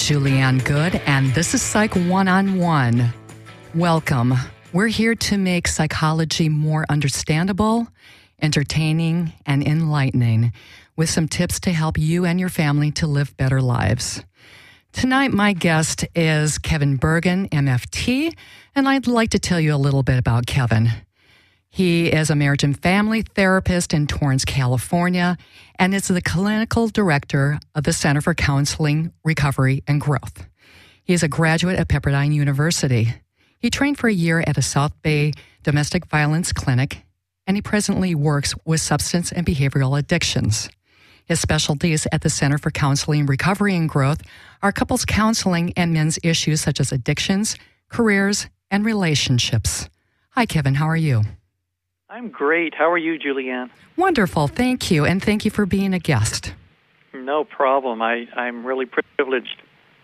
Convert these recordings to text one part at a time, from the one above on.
Julianne Good, and this is Psych One-on-One. Welcome. We're here to make psychology more understandable, entertaining, and enlightening, with some tips to help you and your family to live better lives. Tonight, my guest is Kevin Bergen, MFT, and I'd like to tell you a little bit about Kevin. He is a marriage and family therapist in Torrance, California, and is the clinical director of the Center for Counseling, Recovery, and Growth. He is a graduate at Pepperdine University. He trained for a year at a South Bay domestic violence clinic, and he presently works with substance and behavioral addictions. His specialties at the Center for Counseling, Recovery, and Growth are couples counseling and men's issues such as addictions, careers, and relationships. Hi, Kevin. How are you? I'm great. How are you, Julianne? Wonderful. Thank you. And thank you for being a guest. No problem. I'm really privileged.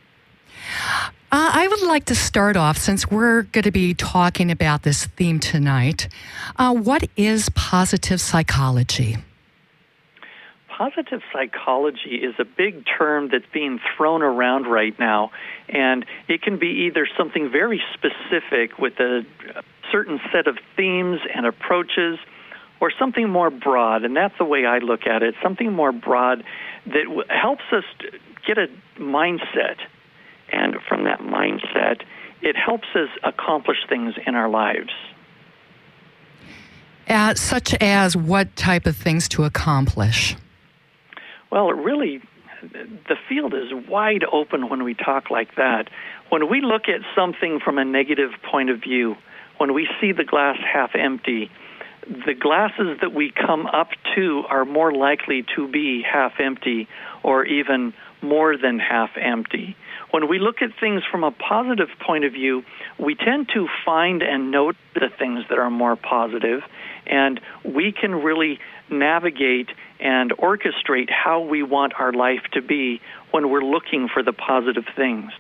I would like to start off, since we're going to be talking about this theme tonight. What is positive psychology? Positive psychology is a big term that's being thrown around right now, and it can be either something very specific with a certain set of themes and approaches, or something more broad, and that's the way I look at it, something more broad that helps us get a mindset, and from that mindset, it helps us accomplish things in our lives. Such as what type of things to accomplish? Well, the field is wide open when we talk like that. When we look at something from a negative point of view, when we see the glass half empty, the glasses that we come up to are more likely to be half empty or even more than half empty. When we look at things from a positive point of view, we tend to find and note the things that are more positive, and we can really navigate and orchestrate how we want our life to be when we're looking for the positive things.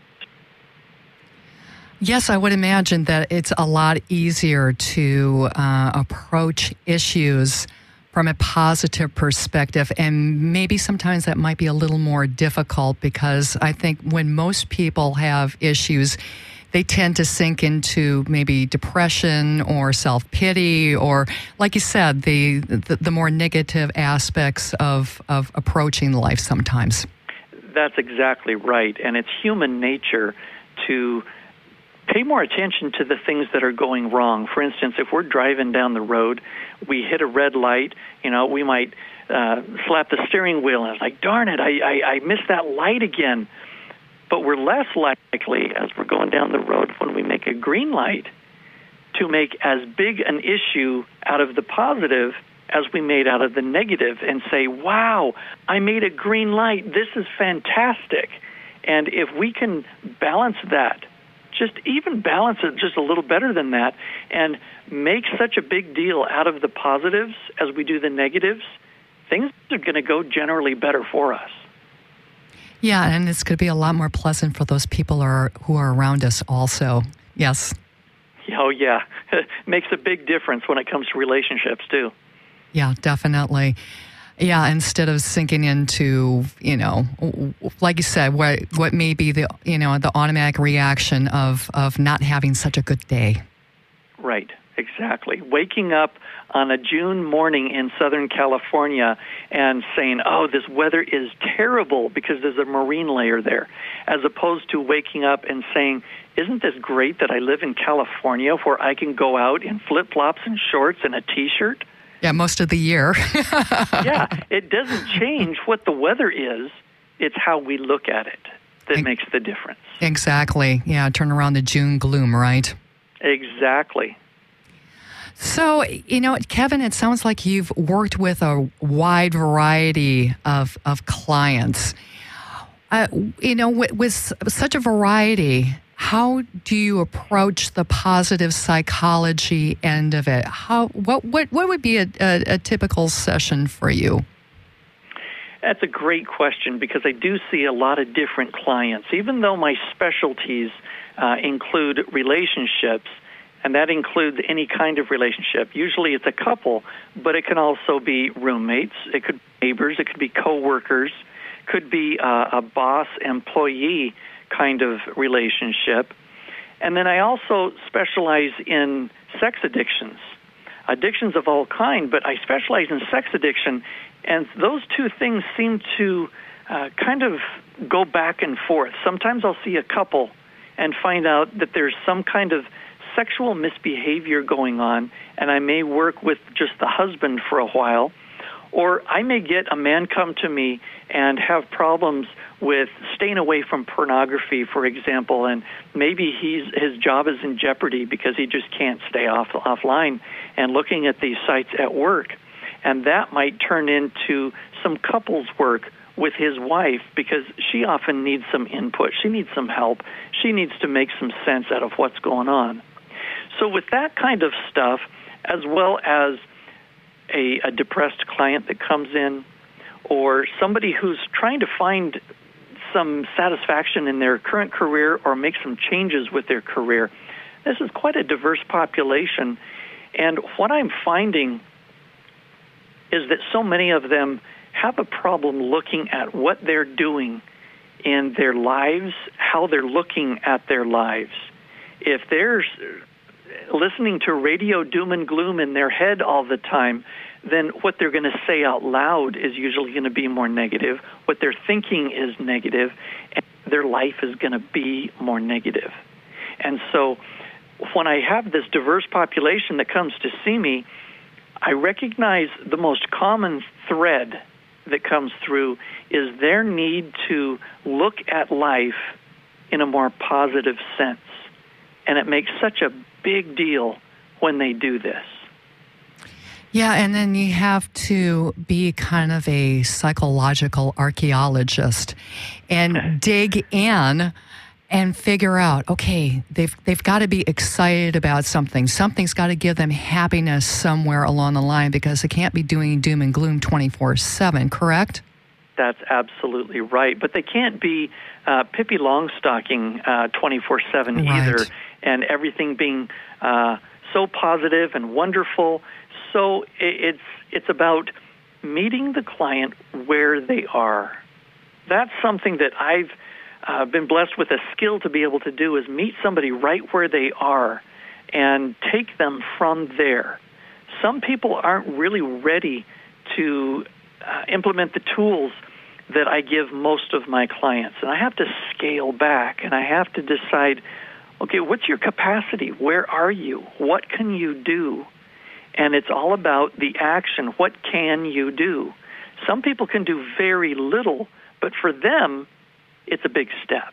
Yes, I would imagine that it's a lot easier to approach issues from a positive perspective, and maybe sometimes that might be a little more difficult, because I think when most people have issues, they tend to sink into maybe depression or self-pity, or, like you said, the more negative aspects of approaching life sometimes. That's exactly right, and it's human nature to pay more attention to the things that are going wrong. For instance, if we're driving down the road, we hit a red light, we might slap the steering wheel, and it's like, darn it, I missed that light again. But we're less likely, as we're going down the road, when we make a green light, to make as big an issue out of the positive as we made out of the negative, and say, wow, I made a green light. This is fantastic. And if we can balance that, just even balance it just a little better than that, and make such a big deal out of the positives as we do the negatives, things are going to go generally better for us. Yeah, and it's going to be a lot more pleasant for those people who are around us also. Yes. Oh, yeah. Makes a big difference when it comes to relationships, too. Yeah, definitely. Yeah, instead of sinking into, like you said, what may be the automatic reaction of not having such a good day. Right, exactly. Waking up on a June morning in Southern California and saying, oh, this weather is terrible because there's a marine layer there, as opposed to waking up and saying, isn't this great that I live in California where I can go out in flip-flops and shorts and a T-shirt? Yeah, most of the year. Yeah, it doesn't change what the weather is. It's how we look at it that makes the difference. Exactly. Yeah, turn around the June gloom, right? Exactly. So, Kevin, it sounds like you've worked with a wide variety of clients. With such a variety, how do you approach the positive psychology end of it? What would be a typical session for you? That's a great question, because I do see a lot of different clients. Even though my specialties include relationships, and that includes any kind of relationship. Usually it's a couple, but it can also be roommates, it could be neighbors, it could be coworkers, could be a boss-employee kind of relationship. And then I also specialize in sex addictions of all kind, but I specialize in sex addiction, and those two things seem to kind of go back and forth. Sometimes I'll see a couple and find out that there's some kind of sexual misbehavior going on, and I may work with just the husband for a while, or I may get a man come to me and have problems with staying away from pornography, for example, and maybe his job is in jeopardy because he just can't stay offline and looking at these sites at work. And that might turn into some couples work with his wife because she often needs some input. She needs some help. She needs to make some sense out of what's going on. So with that kind of stuff, as well as a depressed client that comes in, or somebody who's trying to find some satisfaction in their current career or make some changes with their career, this is quite a diverse population. And what I'm finding is that so many of them have a problem looking at what they're doing in their lives, how they're looking at their lives. If they're listening to radio doom and gloom in their head all the time, then what they're going to say out loud is usually going to be more negative. What they're thinking is negative, and their life is going to be more negative. And so when I have this diverse population that comes to see me, I recognize the most common thread that comes through is their need to look at life in a more positive sense. And it makes such a big deal when they do this. Yeah, and then you have to be kind of a psychological archaeologist and dig in and figure out, okay, they've got to be excited about something. Something's got to give them happiness somewhere along the line because they can't be doing doom and gloom 24/7, correct? That's absolutely right. But they can't be Pippi Longstocking 24/7 either, and everything being so positive and wonderful. So it's about meeting the client where they are. That's something that I've been blessed with a skill to be able to do, is meet somebody right where they are and take them from there. Some people aren't really ready to implement the tools that I give most of my clients. And I have to scale back, and I have to decide, okay, what's your capacity? Where are you? What can you do? And it's all about the action. What can you do? Some people can do very little, but for them, it's a big step.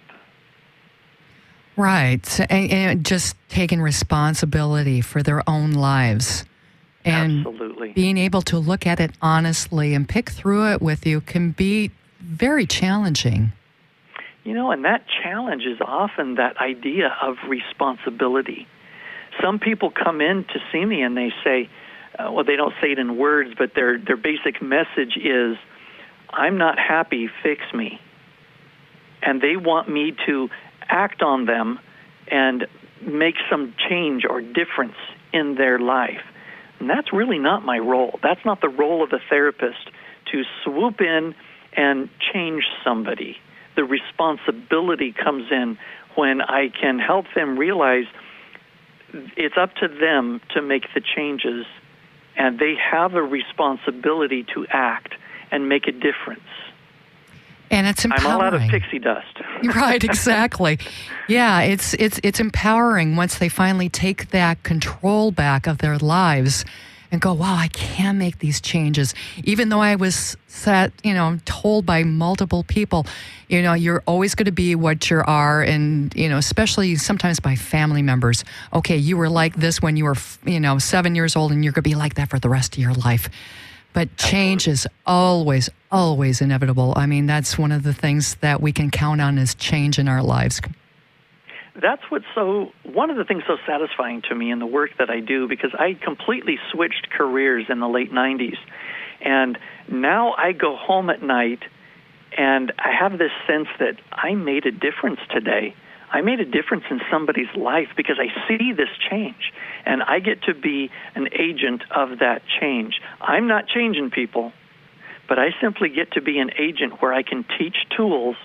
Right. And just taking responsibility for their own lives. And absolutely. Being able to look at it honestly and pick through it with you can be very challenging. You know, and that challenge is often that idea of responsibility. Some people come in to see me and they say, well, they don't say it in words, but their basic message is, I'm not happy, fix me. And they want me to act on them and make some change or difference in their life. And that's really not my role. That's not the role of a therapist, to swoop in and change somebody. The responsibility comes in when I can help them realize it's up to them to make the changes, and they have a responsibility to act and make a difference. And it's empowering. I'm all out of pixie dust. Right, exactly. Yeah, it's empowering once they finally take that control back of their lives and go, wow, I can make these changes. Even though I was told by multiple people, you're always going to be what you are. And, especially sometimes by family members. Okay, you were like this when you were, 7 years old, and you're going to be like that for the rest of your life. But change is always, always inevitable. I mean, that's one of the things that we can count on is change in our lives. That's one of the things so satisfying to me in the work that I do, because I completely switched careers in the late 90s. And now I go home at night and I have this sense that I made a difference today. I made a difference in somebody's life because I see this change, and I get to be an agent of that change. I'm not changing people, but I simply get to be an agent where I can teach tools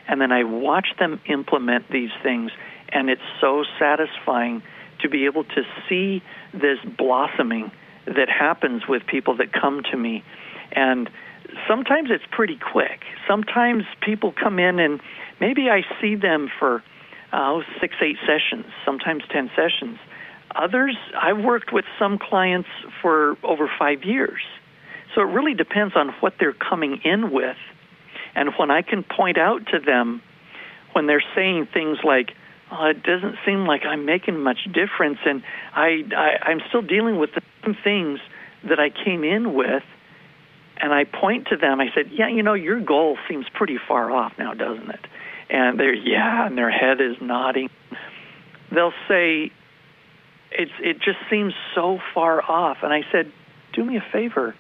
and then I watch them implement these things, and it's so satisfying to be able to see this blossoming that happens with people that come to me. And sometimes it's pretty quick. Sometimes people come in and maybe I see them for 6, 8 sessions, sometimes 10 sessions. Others, I've worked with some clients for over 5 years. So it really depends on what they're coming in with. And when I can point out to them, when they're saying things like, oh, it doesn't seem like I'm making much difference, and I'm still dealing with the same things that I came in with, and I point to them, I said, yeah, your goal seems pretty far off now, doesn't it? And and their head is nodding. They'll say, it just seems so far off. And I said, do me a favor.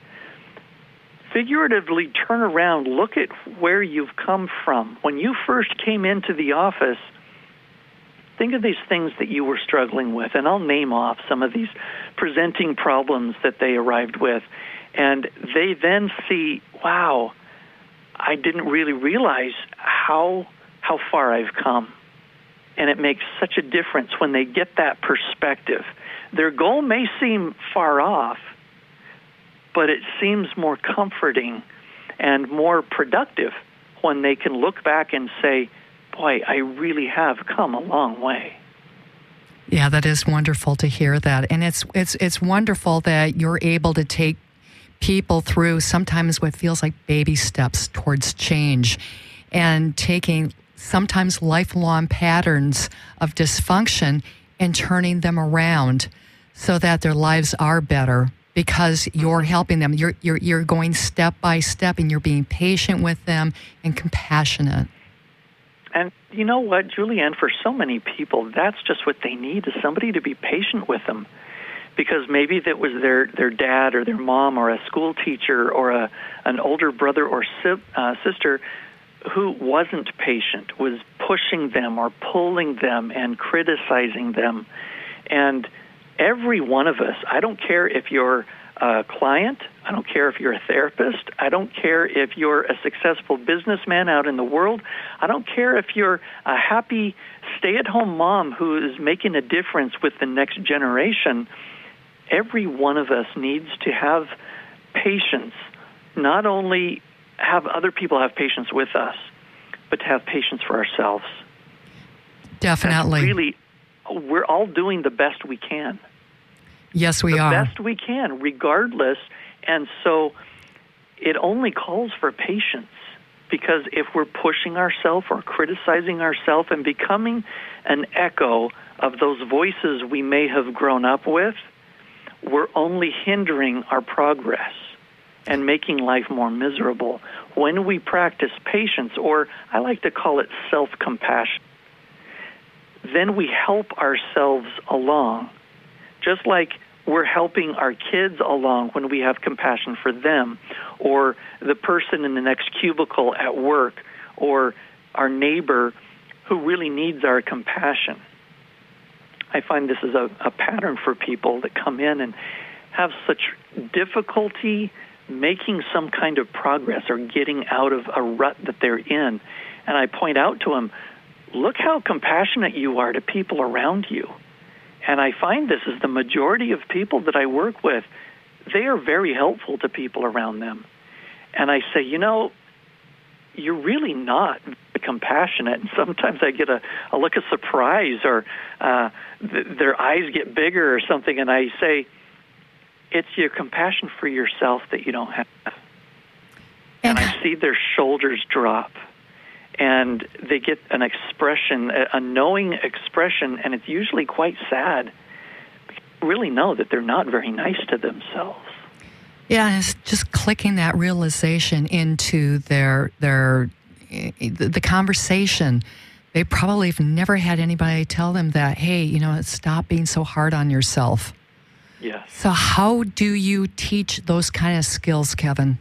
Figuratively turn around, look at where you've come from. When you first came into the office, think of these things that you were struggling with, and I'll name off some of these presenting problems that they arrived with. And they then see, wow, I didn't really realize how far I've come. And it makes such a difference when they get that perspective. Their goal may seem far off, but it seems more comforting and more productive when they can look back and say, boy, I really have come a long way. Yeah, that is wonderful to hear that. And it's wonderful that you're able to take people through sometimes what feels like baby steps towards change, and taking sometimes lifelong patterns of dysfunction and turning them around so that their lives are better, because you're helping them. You're going step by step, and you're being patient with them and compassionate. And you know what, Julianne, for so many people, that's just what they need, is somebody to be patient with them. Because maybe that was their dad or their mom or a school teacher or an older brother or sister who wasn't patient, was pushing them or pulling them and criticizing them. And every one of us, I don't care if you're a client, I don't care if you're a therapist, I don't care if you're a successful businessman out in the world, I don't care if you're a happy stay-at-home mom who is making a difference with the next generation. Every one of us needs to have patience, not only have other people have patience with us, but to have patience for ourselves. Definitely. And really, we're all doing the best we can. Yes, we are. The best we can, regardless. And so it only calls for patience, because if we're pushing ourselves or criticizing ourselves and becoming an echo of those voices we may have grown up with, we're only hindering our progress and making life more miserable. When we practice patience, or I like to call it self-compassion, then we help ourselves along, just like we're helping our kids along when we have compassion for them, or the person in the next cubicle at work, or our neighbor who really needs our compassion. I find this is a pattern for people that come in and have such difficulty making some kind of progress or getting out of a rut that they're in. And I point out to them, look how compassionate you are to people around you. And I find this is the majority of people that I work with. They are very helpful to people around them. And I say, you're really not compassionate. And sometimes I get a look of surprise, or their eyes get bigger or something, and I say, it's your compassion for yourself that you don't have. And I see their shoulders drop, and they get an expression, a knowing expression, and it's usually quite sad. They really know that they're not very nice to themselves. Yeah, it's just clicking that realization into the conversation. They probably have never had anybody tell them that, hey, stop being so hard on yourself. Yes. So how do you teach those kind of skills, Kevin?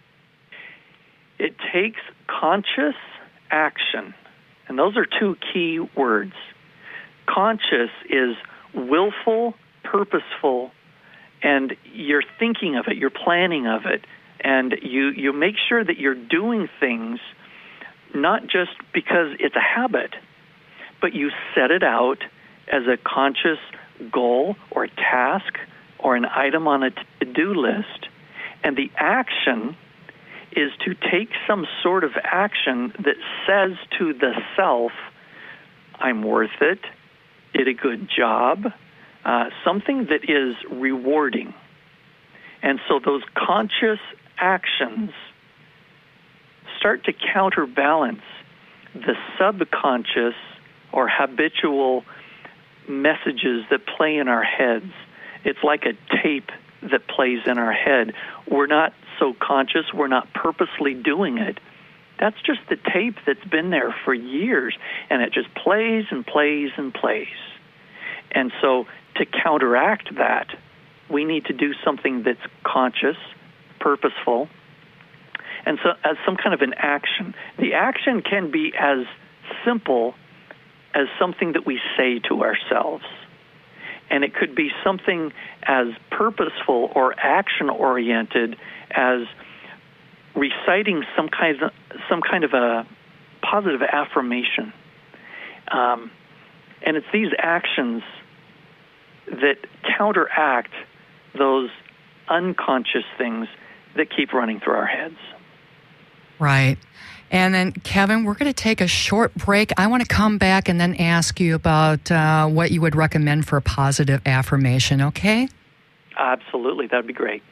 It takes conscious action, and those are two key words. Conscious is willful, purposeful, and you're thinking of it, you're planning of it, and you make sure that you're doing things not just because it's a habit, but you set it out as a conscious goal or a task or an item on a to-do list. And the action is to take some sort of action that says to the self, I'm worth it, did a good job, something that is rewarding. And so those conscious actions start to counterbalance the subconscious or habitual messages that play in our heads. It's like a tape that plays in our head. We're not so conscious, we're not purposely doing it. That's just the tape that's been there for years, and it just plays and plays and plays. And so to counteract that, we need to do something that's conscious, purposeful, and so as some kind of an action. The action can be as simple as something that we say to ourselves. And it could be something as purposeful or action-oriented as reciting some kind of a positive affirmation. And it's these actions that counteract those unconscious things that keep running through our heads. Right. And then, Kevin, we're going to take a short break. I want to come back and then ask you about what you would recommend for a positive affirmation, okay? Absolutely. That would be great.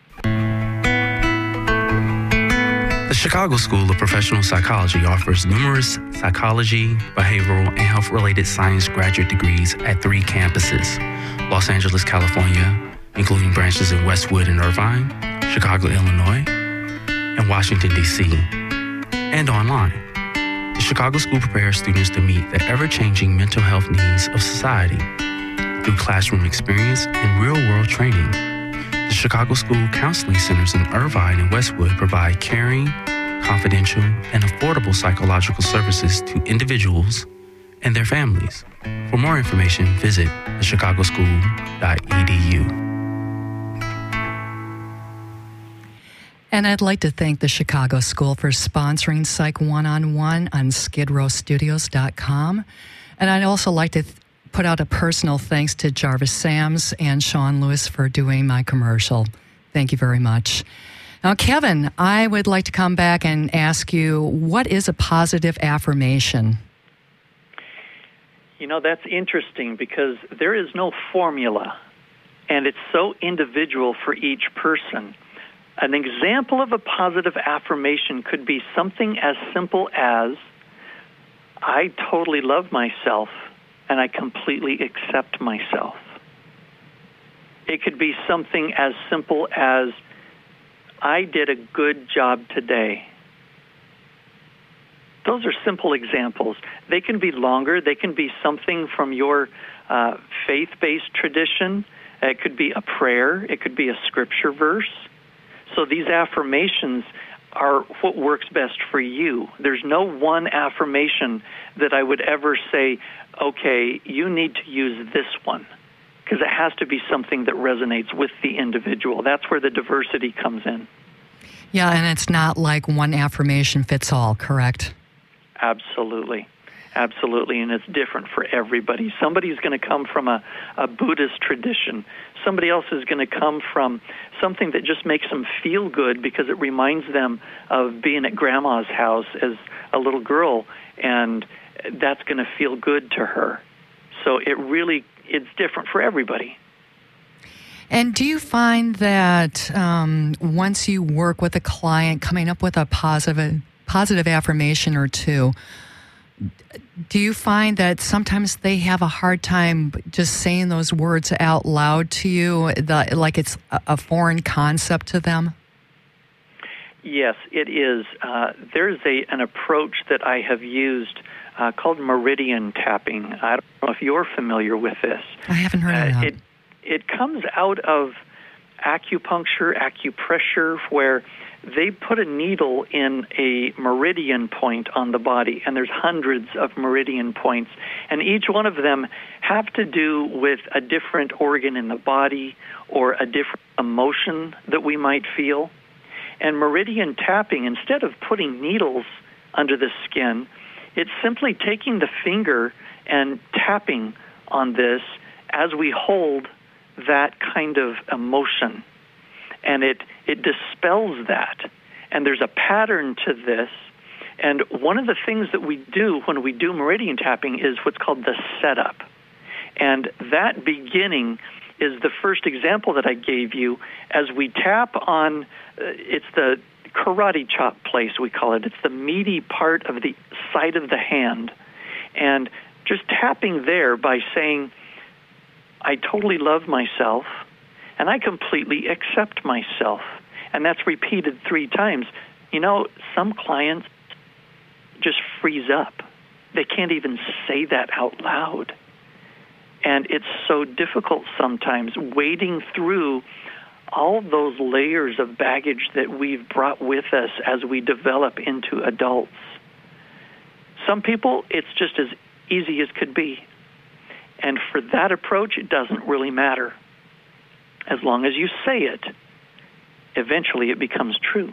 The Chicago School of Professional Psychology offers numerous psychology, behavioral, and health-related science graduate degrees at 3 campuses: Los Angeles, California, including branches in Westwood and Irvine, Chicago, Illinois, and Washington, D.C., and online. The Chicago School prepares students to meet the ever-changing mental health needs of society through classroom experience and real-world training. The Chicago School Counseling Centers in Irvine and Westwood provide caring, confidential, and affordable psychological services to individuals and their families. For more information, visit thechicagoschool.edu. And I'd like to thank the Chicago School for sponsoring Psych One-on-One on SkidrowStudios.com. And I'd also like to put out a personal thanks to Jarvis Sams and Sean Lewis for doing my commercial. Thank you very much. Now, Kevin, I would like to come back and ask you, what is a positive affirmation? You know, that's interesting because there is no formula, and it's so individual for each person. An example of a positive affirmation could be something as simple as, I totally love myself and I completely accept myself. It could be something as simple as, I did a good job today. Those are simple examples. They can be longer. They can be something from your faith-based tradition. It could be a prayer. It could be a scripture verse. So these affirmations are what works best for you. There's no one affirmation that I would ever say, okay, you need to use this one, because it has to be something that resonates with the individual. That's where the diversity comes in. Yeah, and it's not like one affirmation fits all, correct? Absolutely. Absolutely, and it's different for everybody. Somebody's going to come from a Buddhist tradition. Somebody else is going to come from something that just makes them feel good because it reminds them of being at grandma's house as a little girl, and that's going to feel good to her. So it's different for everybody. And do you find that once you work with a client coming up with a positive affirmation or two, do you find that sometimes they have a hard time just saying those words out loud to you, like it's a foreign concept to them? Yes, it is. There's an approach that I have used called meridian tapping. I don't know if you're familiar with this. I haven't heard of that. It comes out of acupuncture, acupressure, where they put a needle in a meridian point on the body, and there's hundreds of meridian points, and each one of them have to do with a different organ in the body or a different emotion that we might feel. And meridian tapping, instead of putting needles under the skin. It's simply taking the finger and tapping on this as we hold that kind of emotion. And it dispels that. And there's a pattern to this. And one of the things that we do when we do meridian tapping is what's called the setup. And that beginning is the first example that I gave you. As we tap on, it's the karate chop place, we call it. It's the meaty part of the side of the hand. And just tapping there by saying, I totally love myself, and I completely accept myself. And that's repeated 3 times. You know, some clients just freeze up. They can't even say that out loud. And it's so difficult sometimes wading through all of those layers of baggage that we've brought with us as we develop into adults. Some people, it's just as easy as could be. And for that approach, it doesn't really matter. As long as you say it, eventually it becomes true.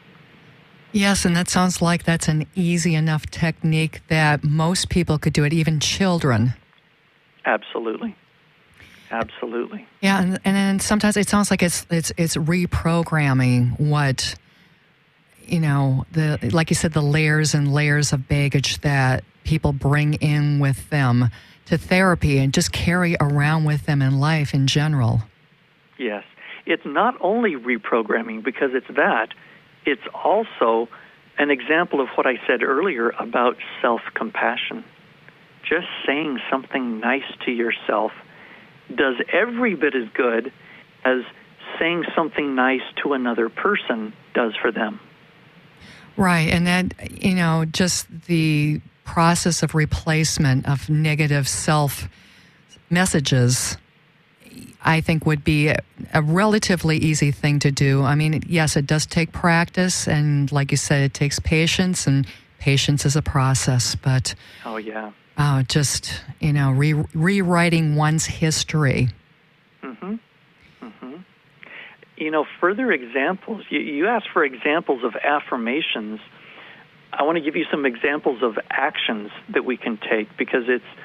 Yes, and that sounds like that's an easy enough technique that most people could do it, even children. Absolutely. Absolutely. Yeah, and then sometimes it sounds like it's reprogramming what, you know, like you said, the layers and layers of baggage that people bring in with them to therapy and just carry around with them in life in general. Yes. It's not only reprogramming because it's that, it's also an example of what I said earlier about self-compassion. Just saying something nice to yourself does every bit as good as saying something nice to another person does for them. Right, and that, you know, just the process of replacement of negative self-messages, I think would be a relatively easy thing to do. I mean, yes, it does take practice, and like you said, it takes patience, and patience is a process, but... Oh, yeah. Just, you know, rewriting one's history. Mm-hmm. Mm-hmm. You know, further examples, you asked for examples of affirmations. I want to give you some examples of actions that we can take, because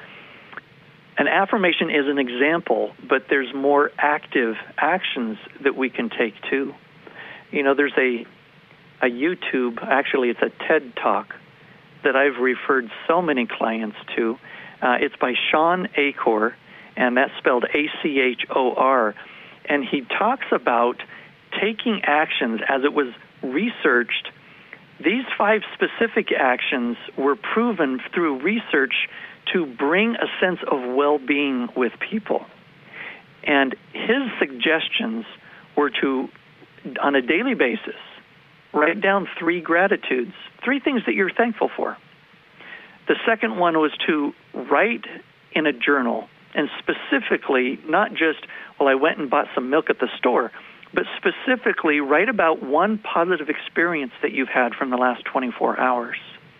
an affirmation is an example, but there's more active actions that we can take too. You know, there's a YouTube, actually it's a TED Talk, that I've referred so many clients to. It's by Sean Achor, and that's spelled Achor. And he talks about taking actions as it was researched. These 5 specific actions were proven through research to bring a sense of well-being with people. And his suggestions were to, on a daily basis, write down 3 gratitudes, 3 things that you're thankful for. The second one was to write in a journal, and specifically, not just, well, I went and bought some milk at the store, but specifically write about one positive experience that you've had from the last 24 hours.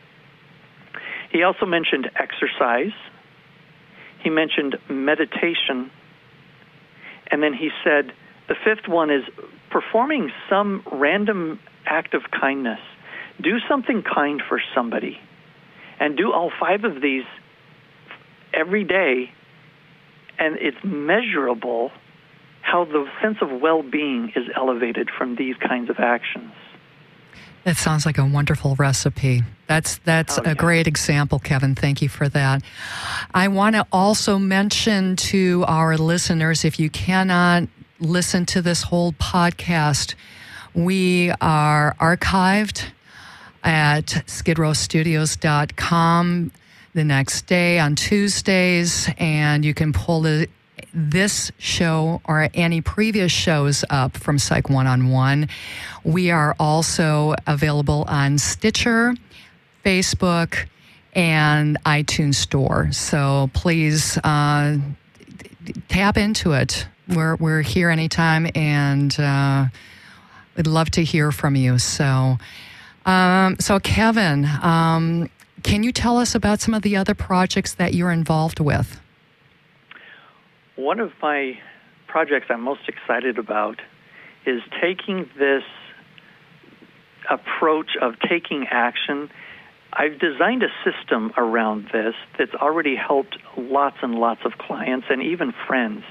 He also mentioned exercise. He mentioned meditation. And then he said the 5th one is performing some random act of kindness. Do something kind for somebody. And do all 5 of these every day, and it's measurable how the sense of well-being is elevated from these kinds of actions. That sounds like a wonderful recipe. That's a great example, Kevin. Thank you for that. I want to also mention to our listeners, if you cannot listen to this whole podcast, we are archived at skidrowstudios.com the next day on Tuesdays, and you can pull this show or any previous shows up from Psych One-on-One. We are also available on Stitcher, Facebook, and iTunes Store. So please tap into it. We're here anytime, and we'd love to hear from you. So Kevin, can you tell us about some of the other projects that you're involved with? One of my projects I'm most excited about is taking this approach of taking action I've designed a system around this that's already helped lots and lots of clients and even friends.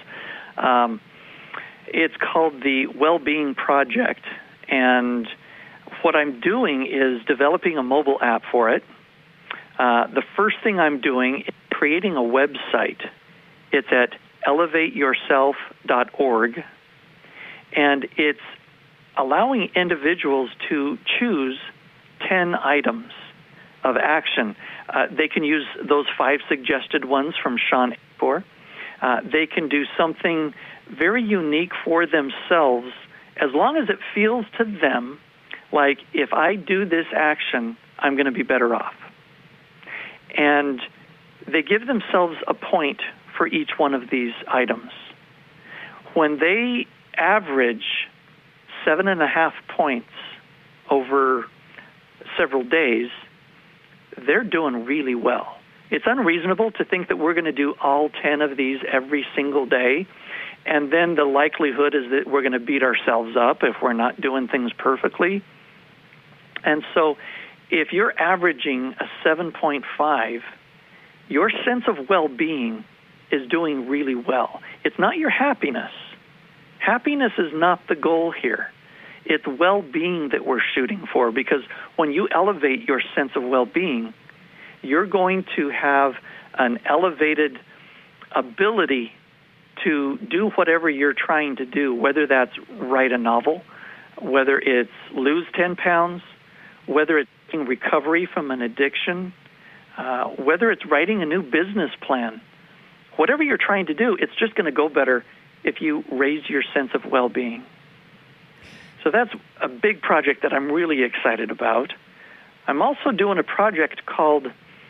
It's called the Wellbeing Project, and what I'm doing is developing a mobile app for it. The first thing I'm doing is creating a website. It's at elevateyourself.org, and it's allowing individuals to choose 10 items of action. They can use those 5 suggested ones from Sean Acor. They can do something very unique for themselves as long as it feels to them like, if I do this action, I'm going to be better off. And they give themselves a point for each one of these items. When they average 7.5 points over several days, they're doing really well. It's unreasonable to think that we're going to do all 10 of these every single day, and then the likelihood is that we're going to beat ourselves up if we're not doing things perfectly. And so if you're averaging a 7.5, your sense of well-being is doing really well. It's not your happiness. Happiness is not the goal here. It's well-being that we're shooting for, because when you elevate your sense of well-being, you're going to have an elevated ability to do whatever you're trying to do, whether that's write a novel, whether it's lose 10 pounds, whether it's in recovery from an addiction, whether it's writing a new business plan. Whatever you're trying to do, it's just going to go better if you raise your sense of well-being. So that's a big project that I'm really excited about. I'm also doing a project called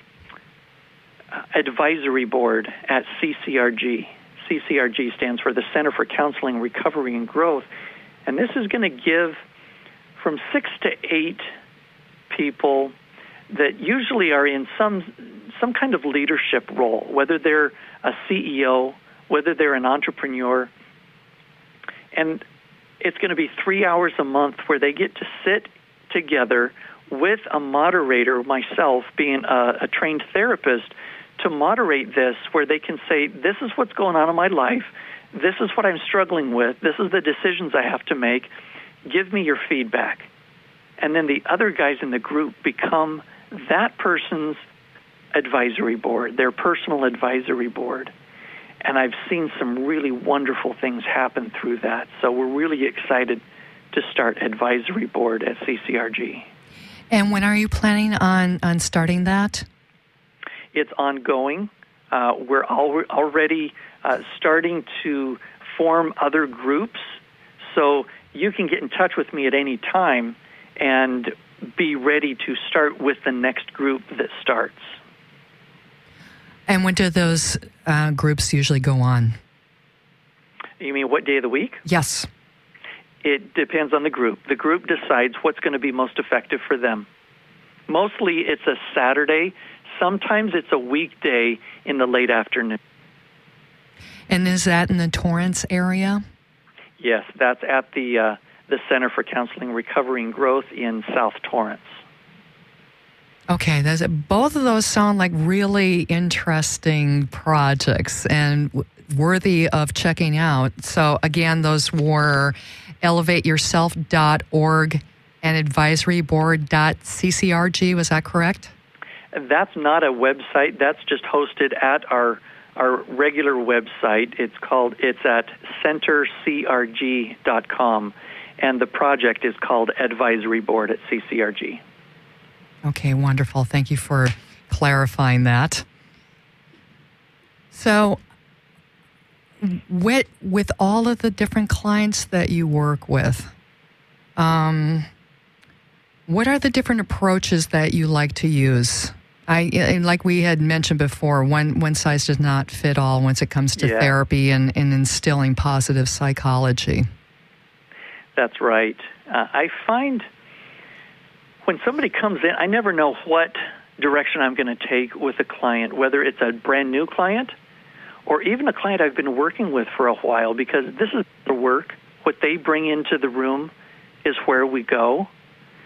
Advisory Board at CCRG. CCRG stands for the Center for Counseling, Recovery, and Growth. And this is going to give from 6 to 8 people that usually are in some kind of leadership role, whether they're a CEO, whether they're an entrepreneur. And it's going to be 3 hours a month where they get to sit together with a moderator, myself being a trained therapist, to moderate this, where they can say, this is what's going on in my life, this is what I'm struggling with, this is the decisions I have to make, give me your feedback. And then the other guys in the group become that person's advisory board, their personal advisory board. And I've seen some really wonderful things happen through that. So we're really excited to start Advisory Board at CCRG. And when are you planning on starting that? It's ongoing. We're already starting to form other groups. So you can get in touch with me at any time and be ready to start with the next group that starts. And when do those groups usually go on? You mean what day of the week? Yes. It depends on the group. The group decides what's going to be most effective for them. Mostly it's a Saturday. Sometimes it's a weekday in the late afternoon. And is that in the Torrance area? Yes, that's at the Center for Counseling, Recovery, and Growth in South Torrance. Okay, both of those sound like really interesting projects and worthy of checking out. So again, those were elevateyourself.org and advisoryboard.ccrg. Was that correct? That's not a website. That's just hosted at our regular website. It's at centercrg.com, and the project is called Advisory Board at CCRG. Okay, wonderful. Thank you for clarifying that. So, with all of the different clients that you work with, what are the different approaches that you like to use? Like we had mentioned before, one size does not fit all once it comes to therapy and instilling positive psychology. That's right. I find when somebody comes in, I never know what direction I'm going to take with a client, whether it's a brand new client or even a client I've been working with for a while, because this is the work. What they bring into the room is where we go.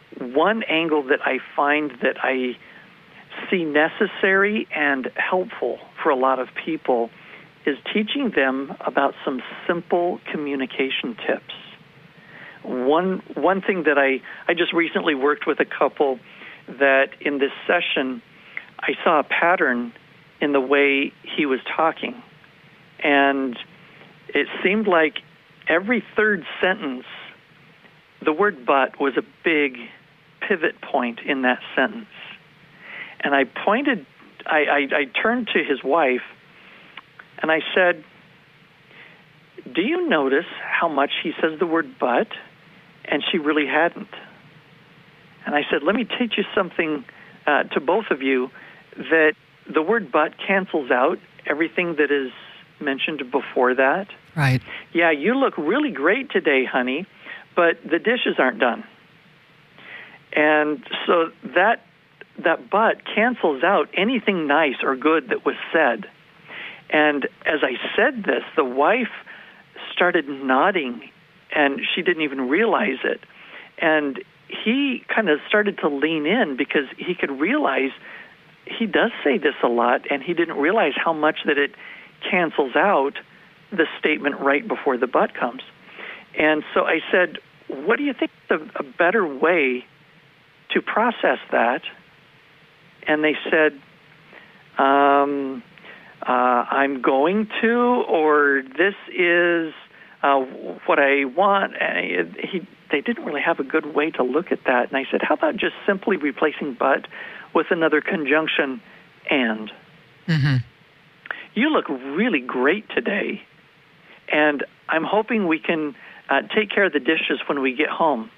one angle that I find that I see necessary and helpful for a lot of people is teaching them about some simple communication tips. One thing that I just recently worked with a couple that in this session I saw a pattern in the way he was talking. And it seemed like every third sentence, the word but was a big pivot point in that sentence. And I turned to his wife and I said, do you notice how much he says the word but? And she really hadn't. And I said, let me teach you something to both of you, that the word but cancels out everything that is mentioned before that. Right. Yeah, you look really great today, honey, but the dishes aren't done. And so that but cancels out anything nice or good that was said. And as I said this, the wife started nodding, and she didn't even realize it. And he kind of started to lean in because he could realize he does say this a lot, and he didn't realize how much that it cancels out the statement right before the but comes. And so I said, what do you think is a better way to process that? And they said, I'm going to, or this is what I want. And they didn't really have a good way to look at that. And I said, how about just simply replacing but with another conjunction and? Mm-hmm. You look really great today, and I'm hoping we can take care of the dishes when we get home.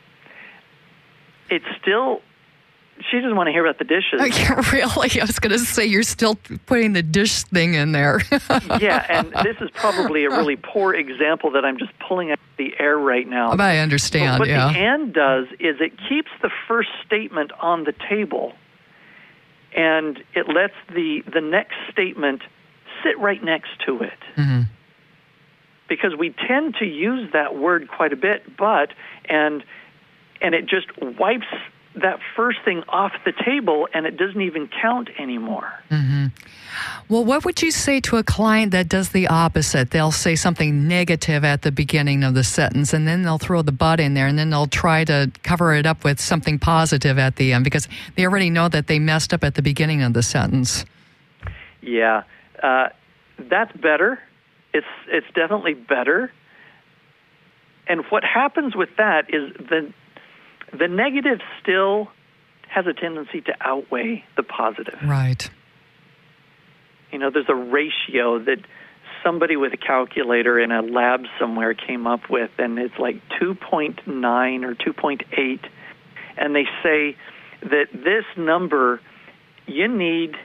It's still, she doesn't want to hear about the dishes. Really? I was going to say, you're still putting the dish thing in there. Yeah, and this is probably a really poor example that I'm just pulling out of the air right now. But I understand, but what yeah. the and does is it keeps the first statement on the table, and it lets the next statement sit right next to it. Mm-hmm. Because we tend to use that word quite a bit, but, and it just wipes that first thing off the table, and it doesn't even count anymore. Mm-hmm. Well, what would you say to a client that does the opposite? They'll say something negative at the beginning of the sentence, and then they'll throw the but in there, and then they'll try to cover it up with something positive at the end, because they already know that they messed up at the beginning of the sentence. Yeah, that's better. It's definitely better. And what happens with that is the negative still has a tendency to outweigh the positive. Right. You know, there's a ratio that somebody with a calculator in a lab somewhere came up with, and it's like 2.9 or 2.8. And they say that this number, you need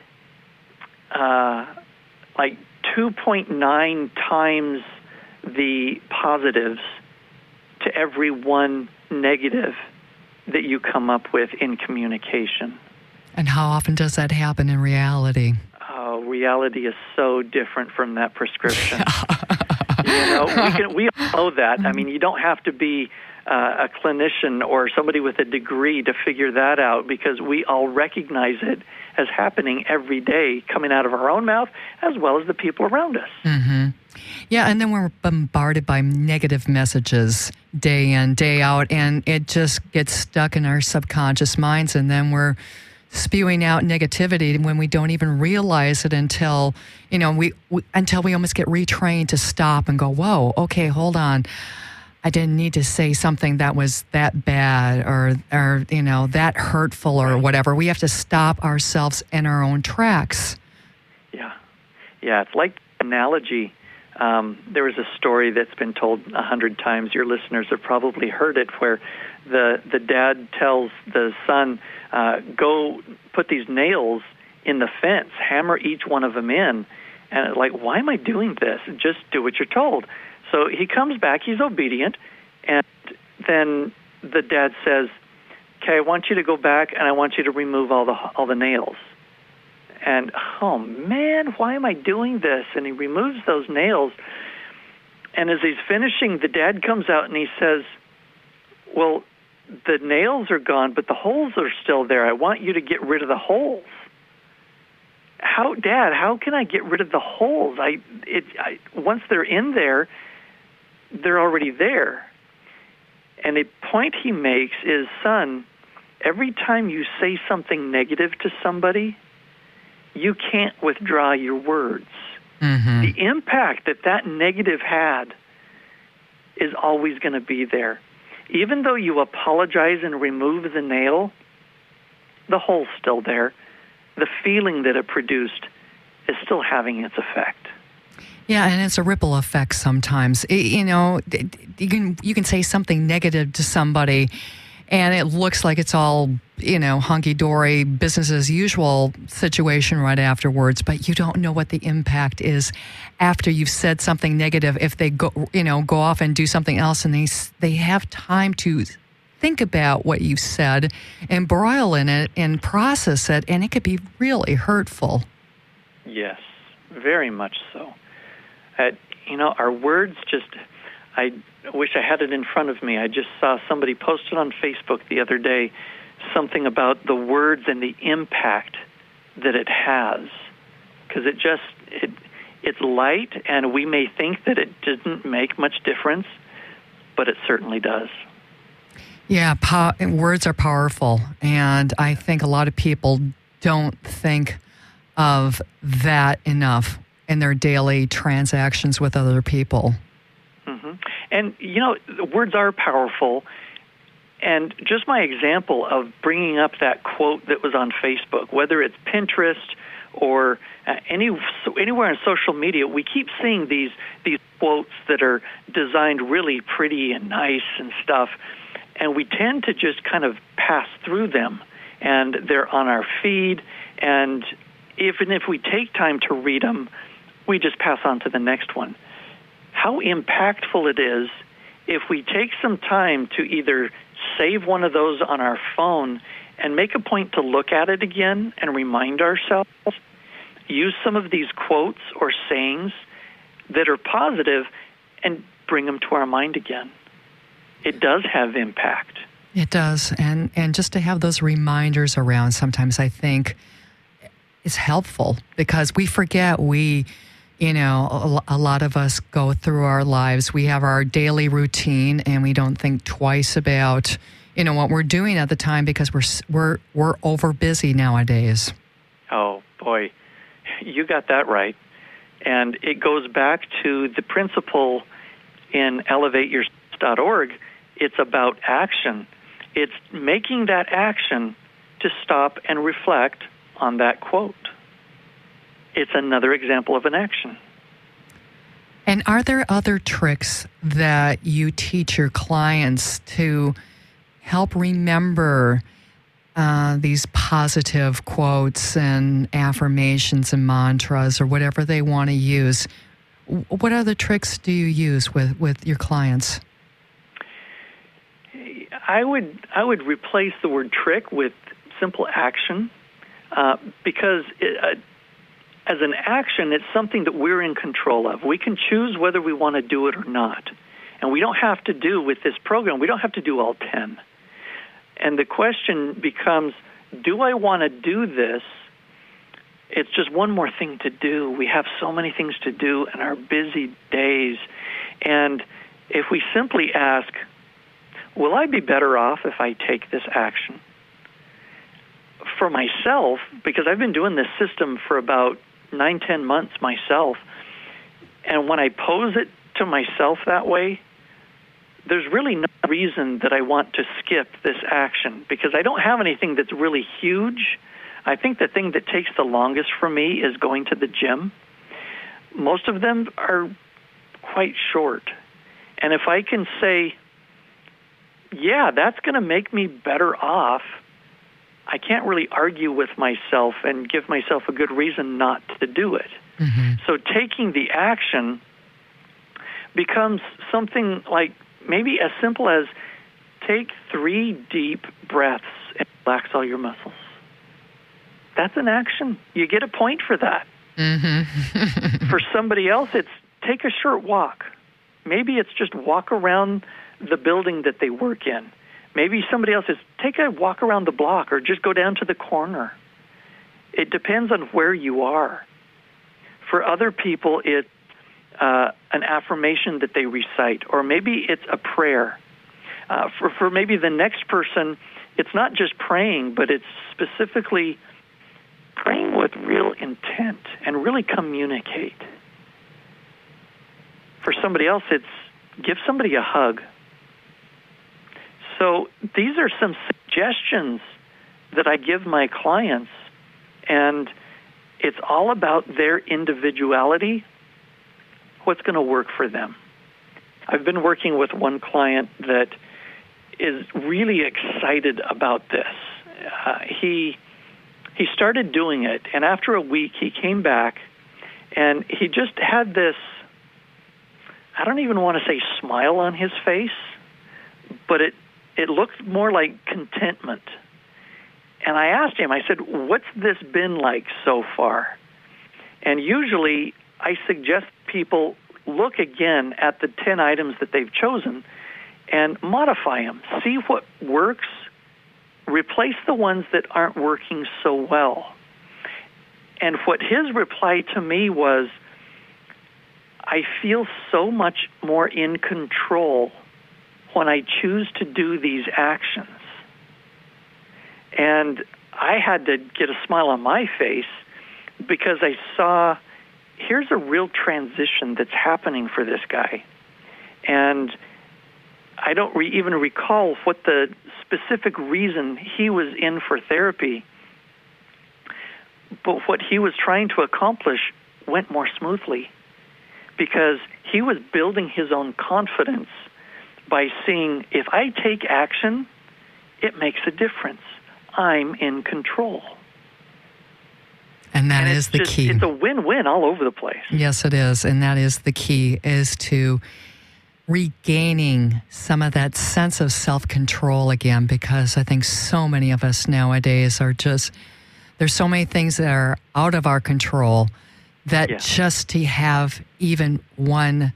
like 2.9 times the positives to every one negative that you come up with in communication. And how often does that happen in reality? Oh, reality is so different from that prescription. You know, we all know that. I mean, you don't have to be a clinician or somebody with a degree to figure that out, because we all recognize it as happening every day, coming out of our own mouth as well as the people around us. Mm-hmm. Yeah, and then we're bombarded by negative messages day in, day out, and it just gets stuck in our subconscious minds, and then we're spewing out negativity when we don't even realize it until, until we almost get retrained to stop and go, whoa, okay, hold on. I didn't need to say something that was that bad or that hurtful or whatever. We have to stop ourselves in our own tracks. Yeah, it's like the analogy. There was a story that's been told 100 times. Your listeners have probably heard it, where the dad tells the son, go put these nails in the fence, hammer each one of them in. And like, why am I doing this? Just do what you're told. So he comes back, he's obedient, and then the dad says, okay, I want you to go back and I want you to remove all the nails. And, oh man, why am I doing this? And he removes those nails. And as he's finishing, the dad comes out and he says, well, the nails are gone, but the holes are still there. I want you to get rid of the holes. Dad, how can I get rid of the holes? Once they're in there, they're already there. And a point he makes is, son, every time you say something negative to somebody, you can't withdraw your words. Mm-hmm. The impact that negative had is always going to be there. Even though you apologize and remove the nail, the hole's still there. The feeling that it produced is still having its effect. Yeah, and it's a ripple effect sometimes. You know, you can say something negative to somebody, and it looks like it's all, you know, hunky-dory, business as usual situation right afterwards, but you don't know what the impact is after you've said something negative. If they go off and do something else, and they have time to think about what you said and broil in it and process it, and it could be really hurtful. Yes, very much so. Our words I wish I had it in front of me. I just saw somebody posted on Facebook the other day something about the words and the impact that it has. Because it's light, and we may think that it didn't make much difference, but it certainly does. Yeah, words are powerful, and I think a lot of people don't think of that enough in their daily transactions with other people. Mm-hmm. And, words are powerful. And just my example of bringing up that quote that was on Facebook, whether it's Pinterest or anywhere on social media, we keep seeing these quotes that are designed really pretty and nice and stuff, and we tend to just kind of pass through them, and they're on our feed, and even if we take time to read them, we just pass on to the next one. How impactful it is if we take some time to either save one of those on our phone and make a point to look at it again and remind ourselves, use some of these quotes or sayings that are positive and bring them to our mind again. It does have impact. It does. And just to have those reminders around sometimes, I think, is helpful, because we forget a lot of us go through our lives. We have our daily routine, and we don't think twice about, what we're doing at the time, because we're over busy nowadays. Oh, boy. You got that right. And it goes back to the principle in ElevateYourself.org. It's about action. It's making that action to stop and reflect on that quote. It's another example of an action. And are there other tricks that you teach your clients to help remember these positive quotes and affirmations and mantras or whatever they want to use? What other tricks do you use with your clients? I would replace the word trick with simple action, because as an action, it's something that we're in control of. We can choose whether we want to do it or not. And we don't have to do, with this program, we don't have to do all 10. And the question becomes, do I want to do this? It's just one more thing to do. We have so many things to do in our busy days. And if we simply ask, will I be better off if I take this action? For myself, because I've been doing this system for about 9-10 months myself, and when I pose it to myself that way, there's really no reason that I want to skip this action, because I don't have anything that's really huge. I think the thing that takes the longest for me is going to the gym. Most of them are quite short. And if I can say, yeah, that's going to make me better off, I can't really argue with myself and give myself a good reason not to do it. Mm-hmm. So taking the action becomes something like maybe as simple as take 3 deep breaths and relax all your muscles. That's an action. You get a point for that. Mm-hmm. For somebody else, it's take a short walk. Maybe it's just walk around the building that they work in. Maybe somebody else says, take a walk around the block or just go down to the corner. It depends on where you are. For other people, it's an affirmation that they recite, or maybe it's a prayer. For maybe the next person, it's not just praying, but it's specifically praying with real intent and really communicate. For somebody else, it's give somebody a hug. So these are some suggestions that I give my clients, and it's all about their individuality, what's going to work for them. I've been working with one client that is really excited about this. He started doing it, and after a week he came back, and he just had this, I don't even want to say smile on his face, but it looked more like contentment. And I asked him, I said, what's this been like so far? And usually I suggest people look again at the 10 items that they've chosen and modify them. See what works. Replace the ones that aren't working so well. And what his reply to me was, I feel so much more in control when I choose to do these actions. And I had to get a smile on my face because I saw here's a real transition that's happening for this guy. And I don't even recall what the specific reason he was in for therapy, but what he was trying to accomplish went more smoothly because he was building his own confidence by seeing, if I take action, it makes a difference. I'm in control. And that is the key. It's a win-win all over the place. Yes, it is. And that is the key, is to regaining some of that sense of self-control again, because I think so many of us nowadays are just, there's so many things that are out of our control that just to have even one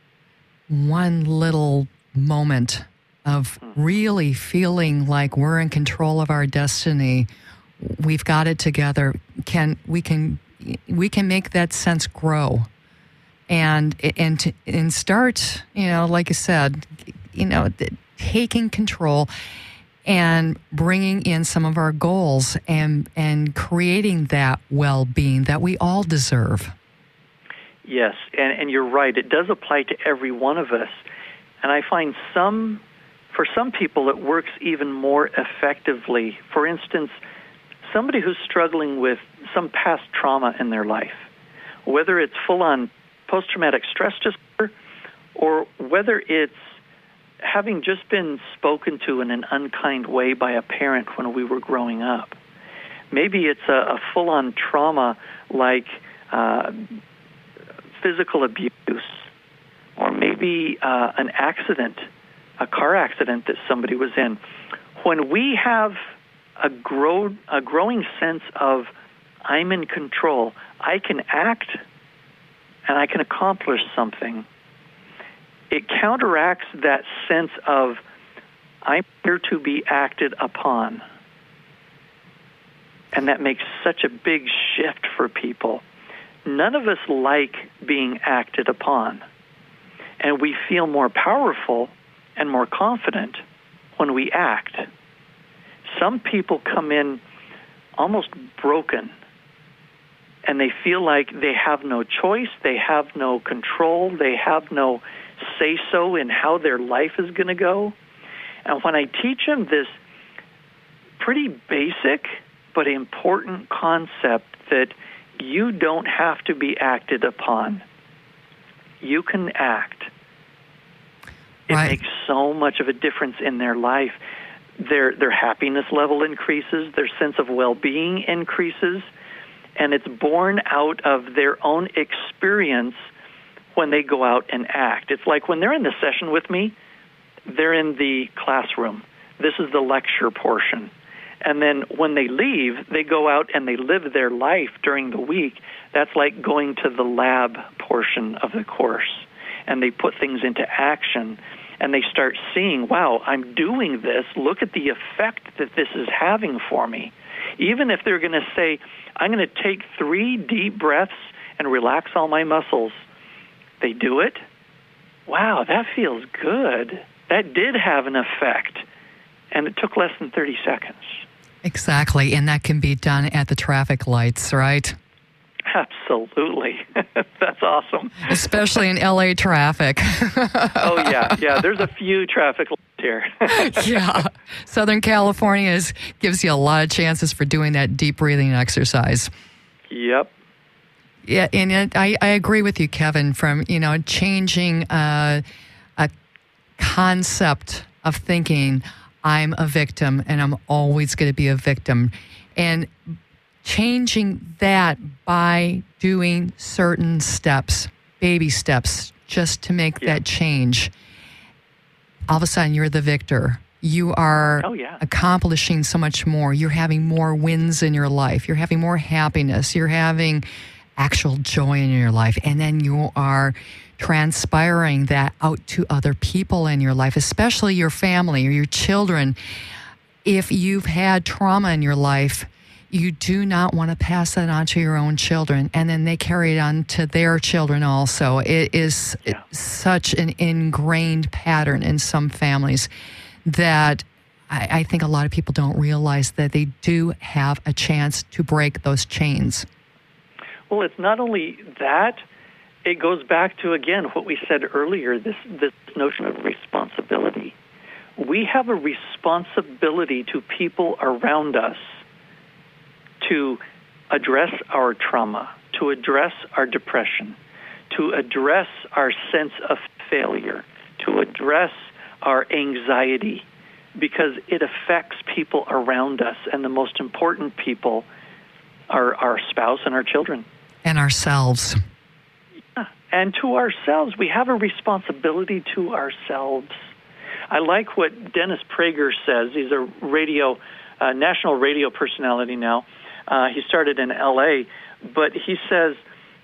little moment of really feeling like we're in control of our destiny, we've got it together, we can make that sense grow and start, like I said, taking control and bringing in some of our goals and creating that well-being that we all deserve. Yes, and you're right. It does apply to every one of us. And I find for some people it works even more effectively. For instance, somebody who's struggling with some past trauma in their life, whether it's full-on post-traumatic stress disorder or whether it's having just been spoken to in an unkind way by a parent when we were growing up. Maybe it's a full-on trauma like physical abuse, or maybe an accident, a car accident that somebody was in. When we have a growing sense of I'm in control, I can act and I can accomplish something, it counteracts that sense of I'm here to be acted upon. And that makes such a big shift for people. None of us like being acted upon. And we feel more powerful and more confident when we act. Some people come in almost broken, and they feel like they have no choice, they have no control, they have no say-so in how their life is going to go. And when I teach them this pretty basic but important concept that you don't have to be acted upon, you can act. It makes so much of a difference in their life. Their happiness level increases, their sense of well-being increases, and it's born out of their own experience when they go out and act. It's like when they're in the session with me, they're in the classroom. This is the lecture portion. And then when they leave, they go out and they live their life during the week. That's like going to the lab portion of the course. And they put things into action. and they start seeing, wow, I'm doing this. Look at the effect that this is having for me. Even if they're going to say, I'm going to take 3 deep breaths and relax all my muscles, they do it. Wow, that feels good. That did have an effect, and it took less than 30 seconds. Exactly, and that can be done at the traffic lights, right? Absolutely. That's awesome. Especially in LA traffic. Oh, yeah. There's a few traffic lights here. Yeah. Southern California gives you a lot of chances for doing that deep breathing exercise. Yep. Yeah, and I agree with you, Kevin, from, changing a concept of thinking I'm a victim and I'm always going to be a victim. And changing that by doing certain steps, baby steps, just to make that change. All of a sudden, you're the victor. You are accomplishing so much more. You're having more wins in your life. You're having more happiness. You're having actual joy in your life. And then you are transpiring that out to other people in your life, especially your family or your children. If you've had trauma in your life, you do not want to pass that on to your own children, and then they carry it on to their children also. It is such an ingrained pattern in some families that I think a lot of people don't realize that they do have a chance to break those chains. Well, it's not only that, it goes back to, again, what we said earlier, this notion of responsibility. We have a responsibility to people around us to address our trauma, to address our depression, to address our sense of failure, to address our anxiety, because it affects people around us, and the most important people are our spouse and our children. And ourselves. Yeah. And to ourselves. We have a responsibility to ourselves. I like what Dennis Prager says. He's a national radio personality now. He started in L.A., but he says,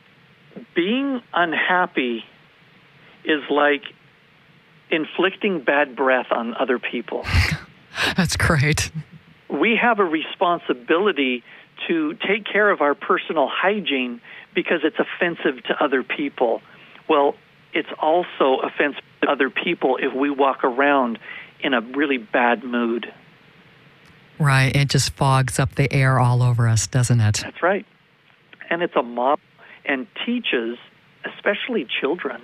being unhappy is like inflicting bad breath on other people. That's great. We have a responsibility to take care of our personal hygiene because it's offensive to other people. Well, it's also offensive to other people if we walk around in a really bad mood. Right. It just fogs up the air all over us, doesn't it? That's right. And it's a model and teaches, especially children.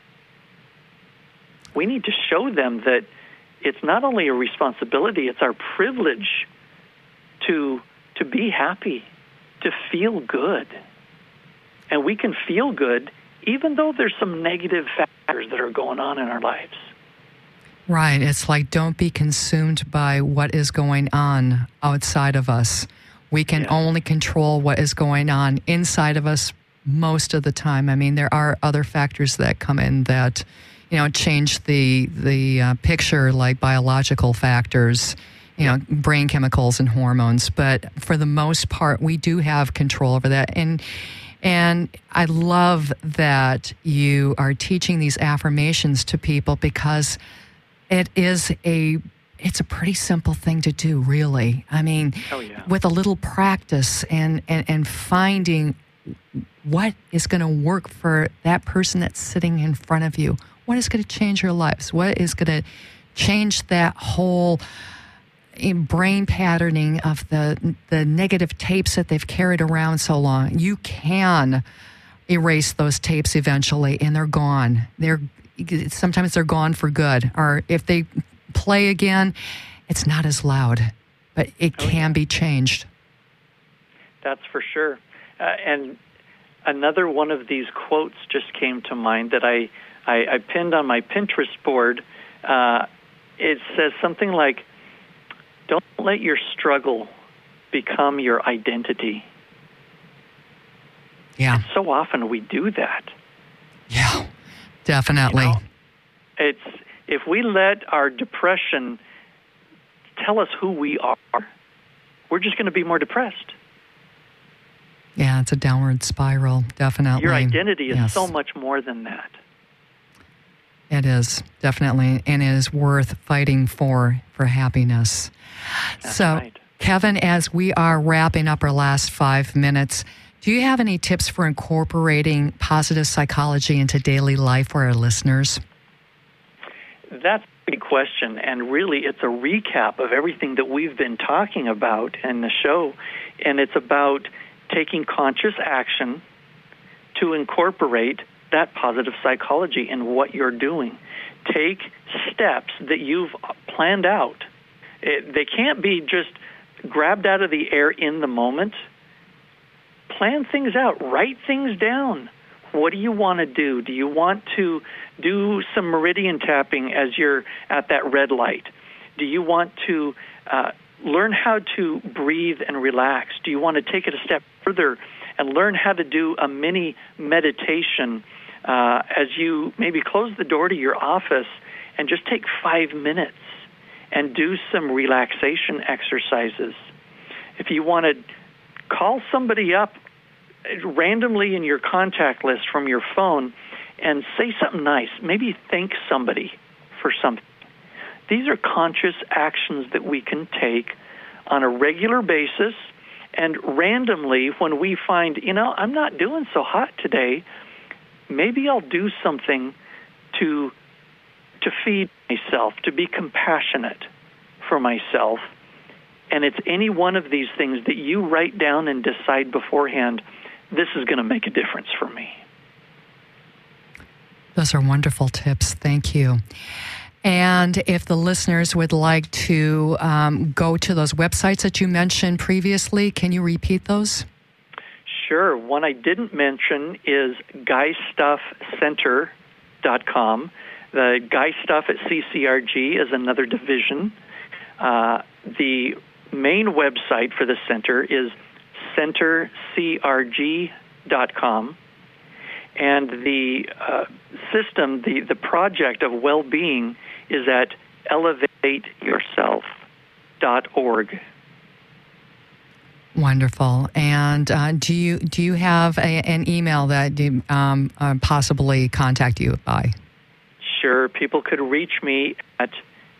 We need to show them that it's not only a responsibility, it's our privilege to be happy, to feel good. And we can feel good even though there's some negative factors that are going on in our lives. Right. It's like, don't be consumed by what is going on outside of us. We can only control what is going on inside of us most of the time. I mean, there are other factors that come in that, change the picture, like biological factors, brain chemicals and hormones. But for the most part, we do have control over that. And I love that you are teaching these affirmations to people, because it's a pretty simple thing to do, really. I mean, with a little practice and finding what is going to work for that person that's sitting in front of you, what is going to change your lives, what is going to change that whole brain patterning of the negative tapes that they've carried around so long. You can erase those tapes eventually, and they're gone. Sometimes they're gone for good. Or if they play again, it's not as loud, but it can be changed. That's for sure. And another one of these quotes just came to mind that I pinned on my Pinterest board. It says something like, don't let your struggle become your identity. Yeah. And so often we do that. Yeah, definitely. It's if we let our depression tell us who we are, we're just going to be more depressed. Yeah, it's a downward spiral, definitely. Your identity is so much more than that. It is, definitely, and it is worth fighting for happiness. That's right. Kevin, as we are wrapping up our last 5 minutes, do you have any tips for incorporating positive psychology into daily life for our listeners? That's a big question, and really it's a recap of everything that we've been talking about in the show, and it's about taking conscious action to incorporate that positive psychology in what you're doing. Take steps that you've planned out. They can't be just grabbed out of the air in the moment. Plan things out. Write things down. What do you want to do? Do you want to do some meridian tapping as you're at that red light? Do you want to learn how to breathe and relax? Do you want to take it a step further and learn how to do a mini meditation as you maybe close the door to your office and just take 5 minutes and do some relaxation exercises? If you want to call somebody up randomly in your contact list from your phone and say something nice, maybe thank somebody for something. These are conscious actions that we can take on a regular basis, and randomly when we find, I'm not doing so hot today, maybe I'll do something to feed myself, to be compassionate for myself. And it's any one of these things that you write down and decide beforehand, this is going to make a difference for me. Those are wonderful tips. Thank you. And if the listeners would like to go to those websites that you mentioned previously, can you repeat those? Sure. One I didn't mention is GuyStuffCenter.com. The Guy Stuff at CCRG is another division. The main website for the center is centercrg.com. And the system, the project of well-being is at elevateyourself.org. Wonderful. And do you have an email that you possibly contact you by? Sure. People could reach me at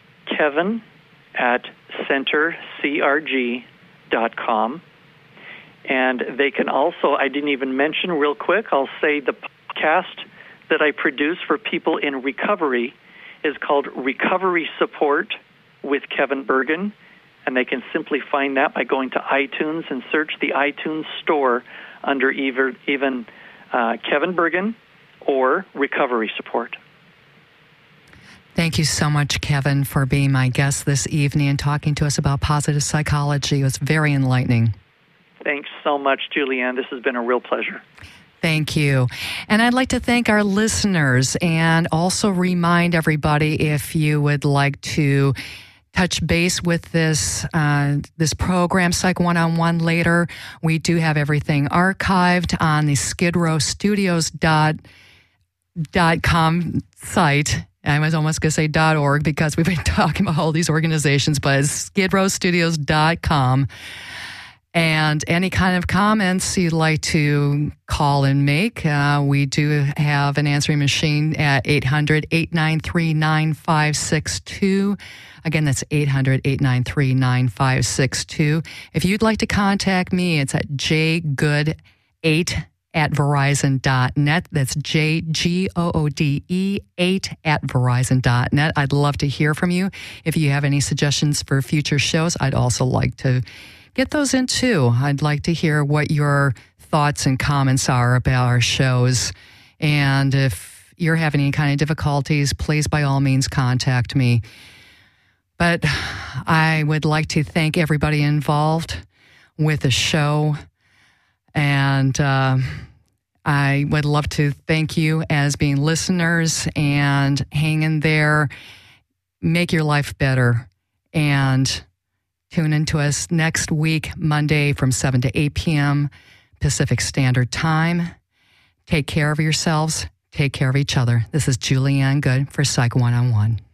kevin@centercrg.com. And they can also, I didn't even mention real quick, I'll say the podcast that I produce for people in recovery is called Recovery Support with Kevin Bergen. And they can simply find that by going to iTunes and search the iTunes store under even Kevin Bergen or Recovery Support. Thank you so much, Kevin, for being my guest this evening and talking to us about positive psychology. It was very enlightening. Thanks so much, Julianne. This has been a real pleasure. Thank you. And I'd like to thank our listeners and also remind everybody, if you would like to touch base with this program, Psych One-on-One, later, we do have everything archived on the skidrowstudios.com site. I was almost going to say .org because we've been talking about all these organizations, but it's skidrowstudios.com. And any kind of comments you'd like to call and make, we do have an answering machine at 800-893-9562. Again, that's 800-893-9562. If you'd like to contact me, it's at jgoode8@verizon.net. That's JGOODE 8@verizon.net. I'd love to hear from you. If you have any suggestions for future shows, I'd also like to get those in too. I'd like to hear what your thoughts and comments are about our shows. And if you're having any kind of difficulties, please by all means contact me. But I would like to thank everybody involved with the show. And I would love to thank you as being listeners, and hang in there, make your life better, and tune in to us next week, Monday from 7 to 8 p.m. Pacific Standard Time. Take care of yourselves. Take care of each other. This is Julianne Good for Psych One-on-One.